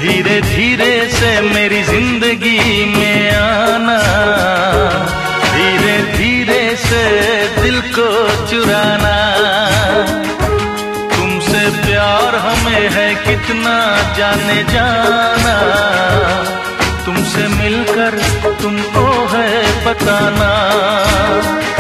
धीरे धीरे से मेरी जिंदगी में आना, धीरे धीरे से दिल को चुराना। तुमसे प्यार हमें है कितना जाने जाना, तुमसे मिलकर तुमको है बताना।